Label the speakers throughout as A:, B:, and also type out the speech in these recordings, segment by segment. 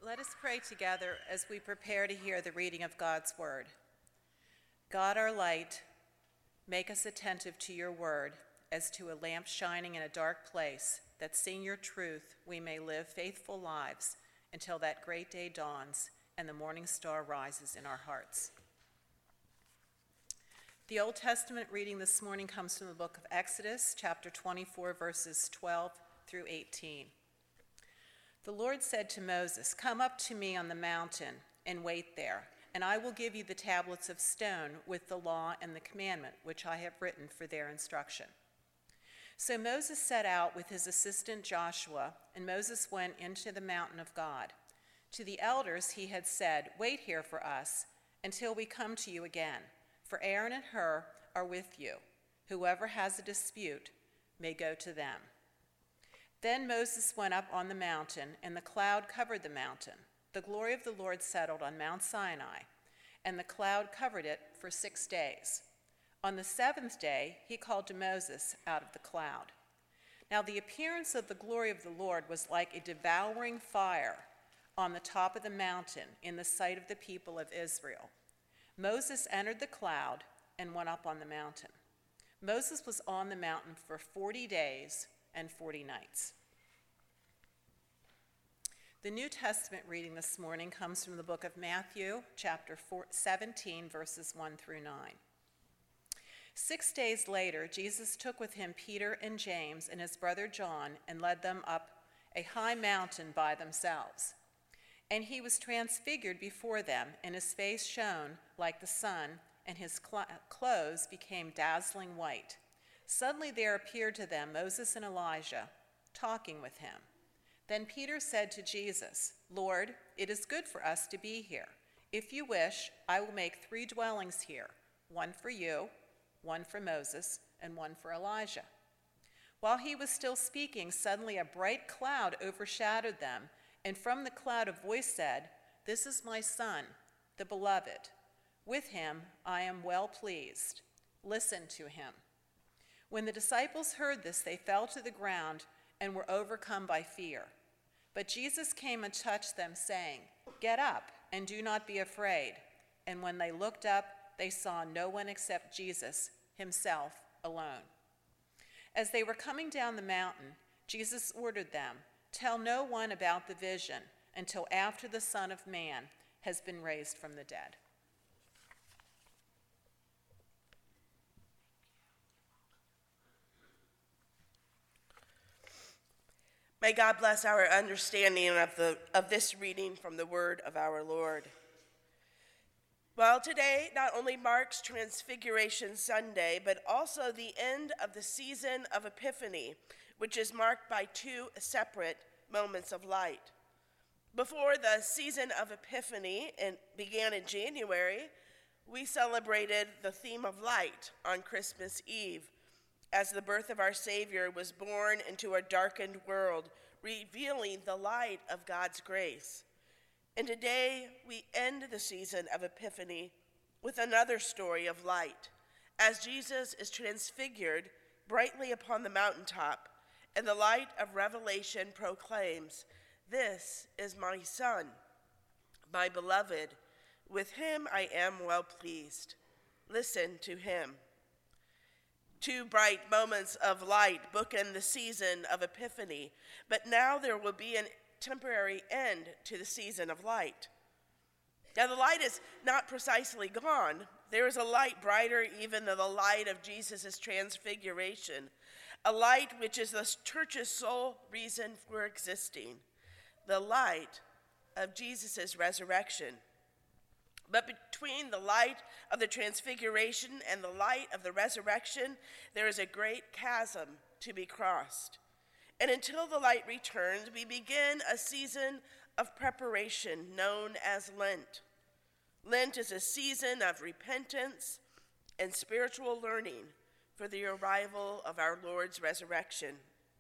A: Let us pray together as we prepare to hear the reading of God's word. God, our light, make us attentive to your word as to a lamp shining in a dark place, that seeing your truth we may live faithful lives until that great day dawns and the morning star rises in our hearts. The Old Testament reading this morning comes from the book of Exodus, chapter 24, verses 12 through 18. The Lord said to Moses, "Come up to me on the mountain and wait there, and I will give you the tablets of stone with the law and the commandment, which I have written for their instruction." So Moses set out with his assistant Joshua, and Moses went into the mountain of God. To the elders he had said, "Wait here for us until we come to you again, for Aaron and Hur are with you. Whoever has a dispute may go to them." Then Moses went up on the mountain, and the cloud covered the mountain. The glory of the Lord settled on Mount Sinai, and the cloud covered it for 6 days. On the 7th day, he called to Moses out of the cloud. Now the appearance of the glory of the Lord was like a devouring fire on the top of the mountain in the sight of the people of Israel. Moses entered the cloud and went up on the mountain. Moses was on the mountain for 40 days and 40 nights. The New Testament reading this morning comes from the book of Matthew, chapter 17, verses 1 through 9. 6 days later, Jesus took with him Peter and James and his brother John and led them up a high mountain by themselves. And he was transfigured before them, and his face shone like the sun, and his clothes became dazzling white. Suddenly there appeared to them Moses and Elijah, talking with him. Then Peter said to Jesus, "Lord, it is good for us to be here. If you wish, I will make 3 dwellings here, one for you, one for Moses, and one for Elijah." While he was still speaking, suddenly a bright cloud overshadowed them, and from the cloud a voice said, "This is my son, the beloved. With him I am well pleased. Listen to him." When the disciples heard this, they fell to the ground and were overcome by fear. But Jesus came and touched them, saying, "Get up and do not be afraid." And when they looked up, they saw no one except Jesus himself alone. As they were coming down the mountain, Jesus ordered them, "Tell no one about the vision until after the Son of Man has been raised from the dead."
B: May God bless our understanding of this reading from the word of our Lord. Well, today not only marks Transfiguration Sunday, but also the end of the season of Epiphany, which is marked by 2 separate moments of light. Before the season of Epiphany began in January, we celebrated the theme of light on Christmas Eve, as the birth of our Savior was born into a darkened world, revealing the light of God's grace. And today we end the season of Epiphany with another story of light, as Jesus is transfigured brightly upon the mountaintop, and the light of revelation proclaims, "This is my Son, my beloved. With him I am well pleased. Listen to him." 2 bright moments of light bookend the season of Epiphany, but now there will be a temporary end to the season of light. Now the light is not precisely gone. There is a light brighter even than the light of Jesus' transfiguration, a light which is the church's sole reason for existing, the light of Jesus' resurrection. But between the light of the transfiguration and the light of the resurrection, there is a great chasm to be crossed. And until the light returns, we begin a season of preparation known as Lent. Lent is a season of repentance and spiritual learning for the arrival of our Lord's resurrection.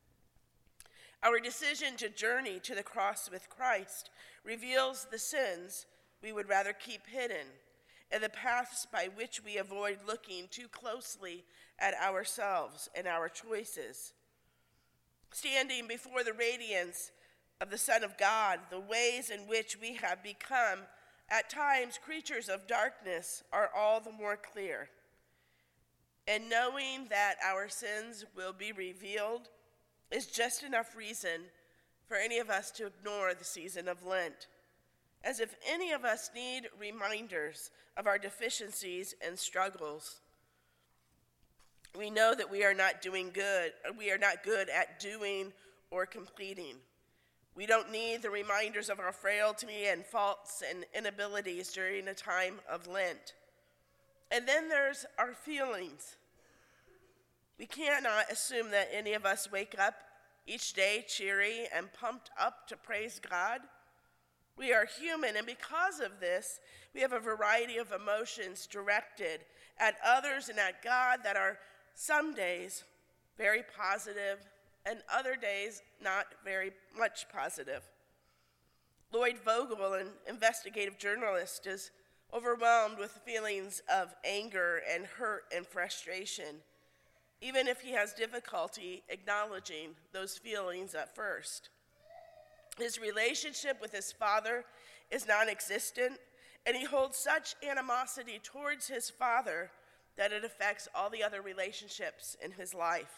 B: Our decision to journey to the cross with Christ reveals the sins we would rather keep hidden and the paths by which we avoid looking too closely at ourselves and our choices. Standing before the radiance of the Son of God, the ways in which we have become, at times, creatures of darkness are all the more clear. And knowing that our sins will be revealed is just enough reason for any of us to ignore the season of Lent, as if any of us need reminders of our deficiencies and struggles. We know that we are not good at doing or completing. We don't need the reminders of our frailty and faults and inabilities during a time of Lent. And then there's our feelings. We cannot assume that any of us wake up each day cheery and pumped up to praise God. We are human, and because of this, we have a variety of emotions directed at others and at God that are some days very positive and other days not very much positive. Lloyd Vogel, an investigative journalist, is overwhelmed with feelings of anger and hurt and frustration, even if he has difficulty acknowledging those feelings at first. His relationship with his father is non-existent, and he holds such animosity towards his father that it affects all the other relationships in his life.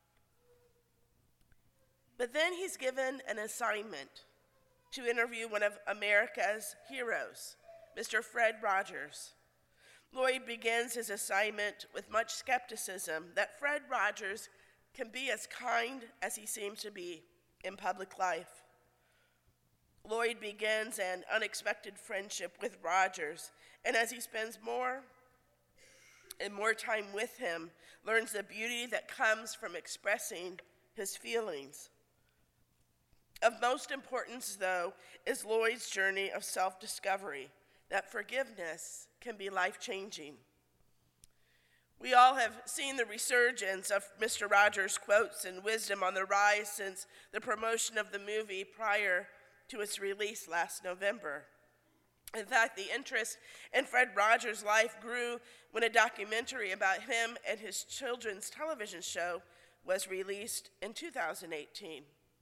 B: But then he's given an assignment to interview one of America's heroes, Mr. Fred Rogers. Lloyd begins his assignment with much skepticism that Fred Rogers can be as kind as he seems to be in public life. Lloyd begins an unexpected friendship with Rogers, and as he spends more and more time with him, learns the beauty that comes from expressing his feelings. Of most importance, though, is Lloyd's journey of self-discovery, that forgiveness can be life-changing. We all have seen the resurgence of Mr. Rogers' quotes and wisdom on the rise since the promotion of the movie prior to its release last November. In fact, the interest in Fred Rogers' life grew when a documentary about him and his children's television show was released in 2018.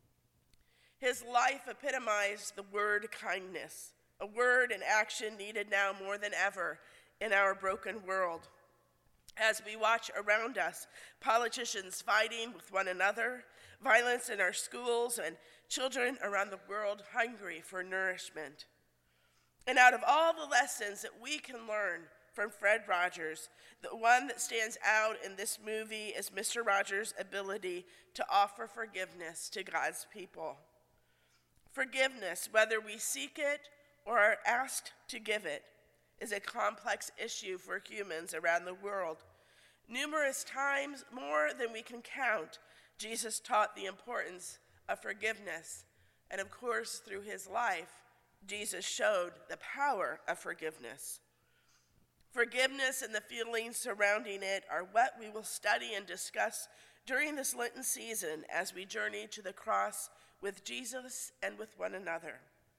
B: His life epitomized the word kindness, a word and action needed now more than ever in our broken world. As we watch around us, politicians fighting with one another, violence in our schools, and children around the world hungry for nourishment. And out of all the lessons that we can learn from Fred Rogers, the one that stands out in this movie is Mr. Rogers' ability to offer forgiveness to God's people. Forgiveness, whether we seek it or are asked to give it, is a complex issue for humans around the world. Numerous times, more than we can count, Jesus taught the importance of forgiveness. And of course, through his life, Jesus showed the power of forgiveness. Forgiveness and the feelings surrounding it are what we will study and discuss during this Lenten season as we journey to the cross with Jesus and with one another.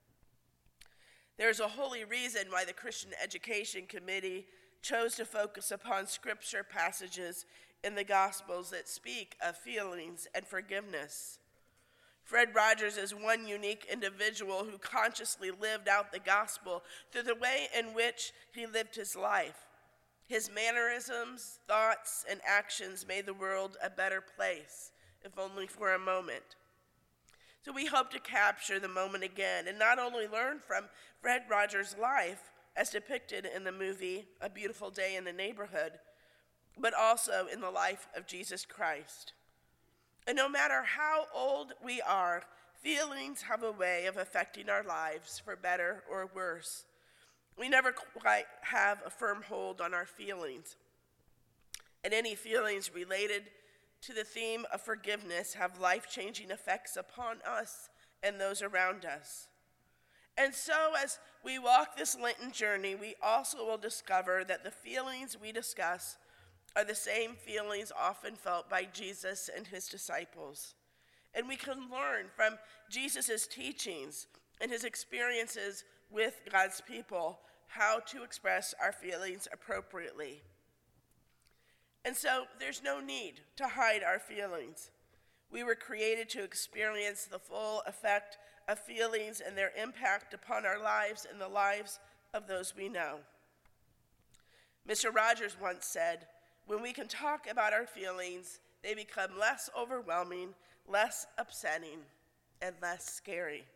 B: There's a holy reason why the Christian Education Committee chose to focus upon scripture passages in the Gospels that speak of feelings and forgiveness. Fred Rogers is one unique individual who consciously lived out the gospel through the way in which he lived his life. His mannerisms, thoughts, and actions made the world a better place, if only for a moment. So we hope to capture the moment again and not only learn from Fred Rogers' life, as depicted in the movie A Beautiful Day in the Neighborhood, but also in the life of Jesus Christ. And no matter how old we are, feelings have a way of affecting our lives for better or worse. We never quite have a firm hold on our feelings. And any feelings related to the theme of forgiveness have life-changing effects upon us and those around us. And so as we walk this Lenten journey, we also will discover that the feelings we discuss are the same feelings often felt by Jesus and his disciples. And we can learn from Jesus' teachings and his experiences with God's people how to express our feelings appropriately. And so there's no need to hide our feelings. We were created to experience the full effect of feelings and their impact upon our lives and the lives of those we know. Mr. Rogers once said, "When we can talk about our feelings, they become less overwhelming, less upsetting, and less scary."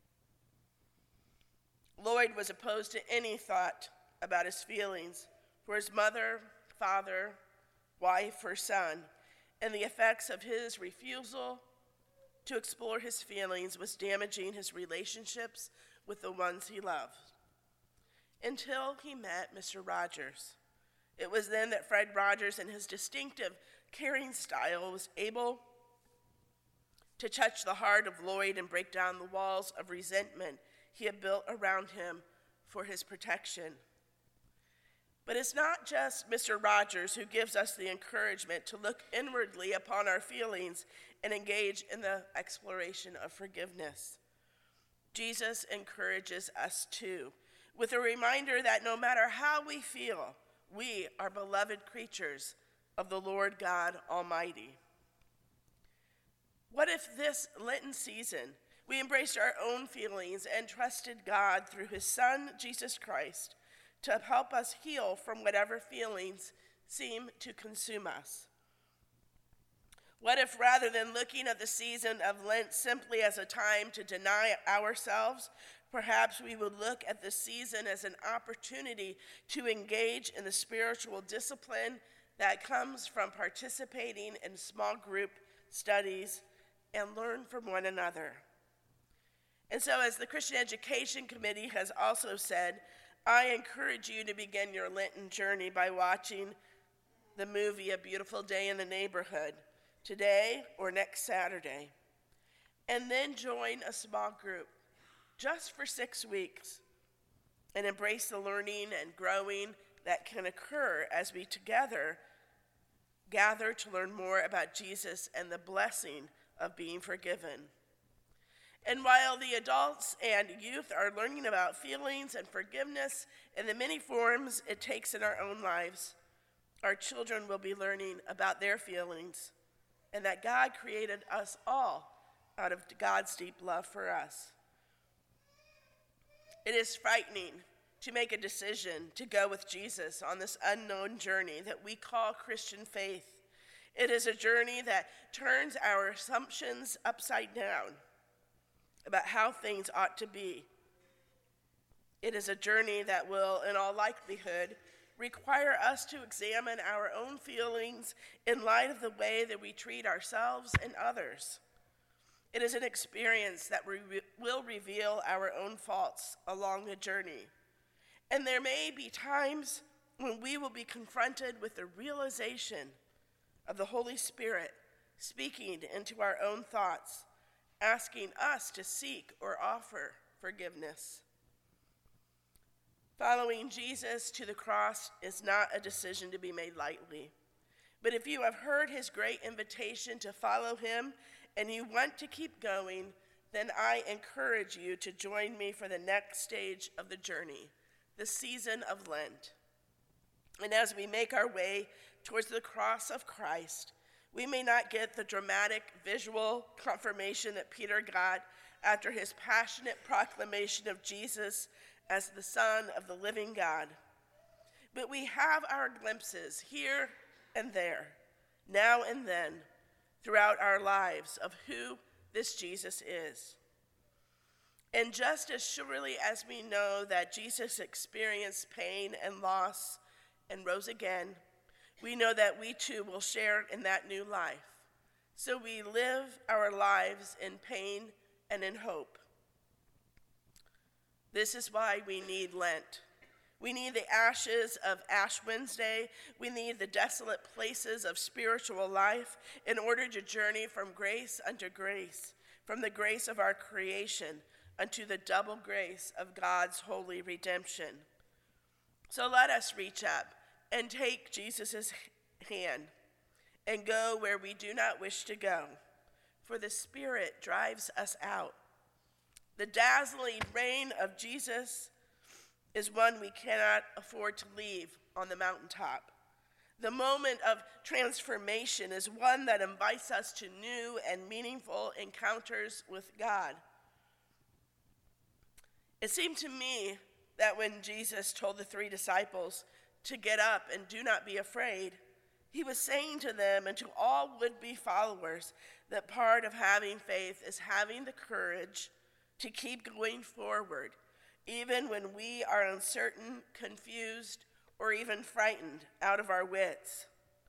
B: Lloyd was opposed to any thought about his feelings for his mother, father, wife, or son, and the effects of his refusal to explore his feelings was damaging his relationships with the ones he loved. Until he met Mr. Rogers. It was then that Fred Rogers, in his distinctive, caring style, was able to touch the heart of Lloyd and break down the walls of resentment he had built around him for his protection. But it's not just Mr. Rogers who gives us the encouragement to look inwardly upon our feelings and engage in the exploration of forgiveness. Jesus encourages us too, with a reminder that no matter how we feel, we are beloved creatures of the Lord God Almighty. What if this Lenten season we embraced our own feelings and trusted God through his Son, Jesus Christ, to help us heal from whatever feelings seem to consume us? What if, rather than looking at the season of Lent simply as a time to deny ourselves, perhaps we would look at the season as an opportunity to engage in the spiritual discipline that comes from participating in small group studies and learn from one another? And so, as the Christian Education Committee has also said, I encourage you to begin your Lenten journey by watching the movie A Beautiful Day in the Neighborhood today or next Saturday, and then join a small group just for 6 weeks and embrace the learning and growing that can occur as we together gather to learn more about Jesus and the blessing of being forgiven. And while the adults and youth are learning about feelings and forgiveness in the many forms it takes in our own lives, our children will be learning about their feelings and that God created us all out of God's deep love for us. It is frightening to make a decision to go with Jesus on this unknown journey that we call Christian faith. It is a journey that turns our assumptions upside down about how things ought to be. It is a journey that will, in all likelihood, require us to examine our own feelings in light of the way that we treat ourselves and others. It is an experience that will reveal our own faults along the journey. And there may be times when we will be confronted with the realization of the Holy Spirit speaking into our own thoughts, asking us to seek or offer forgiveness. Following Jesus to the cross is not a decision to be made lightly. But if you have heard his great invitation to follow him and you want to keep going, then I encourage you to join me for the next stage of the journey, the season of Lent. And as we make our way towards the cross of Christ, we may not get the dramatic visual confirmation that Peter got after his passionate proclamation of Jesus as the Son of the living God. But we have our glimpses here and there, now and then, throughout our lives of who this Jesus is. And just as surely as we know that Jesus experienced pain and loss and rose again, we know that we too will share in that new life. So we live our lives in pain and in hope. This is why we need Lent. We need the ashes of Ash Wednesday. We need the desolate places of spiritual life in order to journey from grace unto grace, from the grace of our creation unto the double grace of God's holy redemption. So let us reach up and take Jesus' hand and go where we do not wish to go, for the Spirit drives us out. The dazzling reign of Jesus is one we cannot afford to leave on the mountaintop. The moment of transformation is one that invites us to new and meaningful encounters with God. It seemed to me that when Jesus told the 3 disciples to get up and do not be afraid, he was saying to them and to all would-be followers that part of having faith is having the courage to keep going forward, even when we are uncertain, confused, or even frightened out of our wits.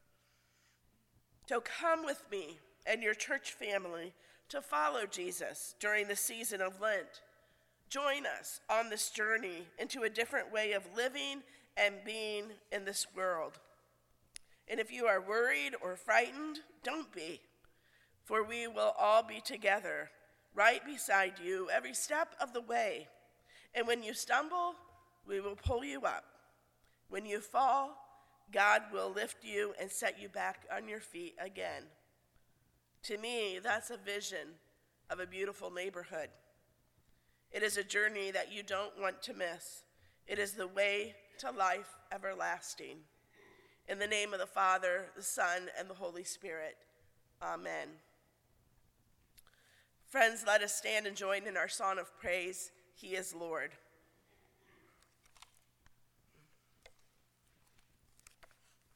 B: So come with me and your church family to follow Jesus during the season of Lent. Join us on this journey into a different way of living and being in this world. And if you are worried or frightened, don't be, for we will all be together, right beside you every step of the way. And when you stumble, we will pull you up. When you fall, God will lift you and set you back on your feet again. To me, that's a vision of a beautiful neighborhood. It is a journey that you don't want to miss. It is the way to life everlasting. In the name of the Father, the Son, and the Holy Spirit. Amen. Friends, let us stand and join in our song of praise, He is Lord.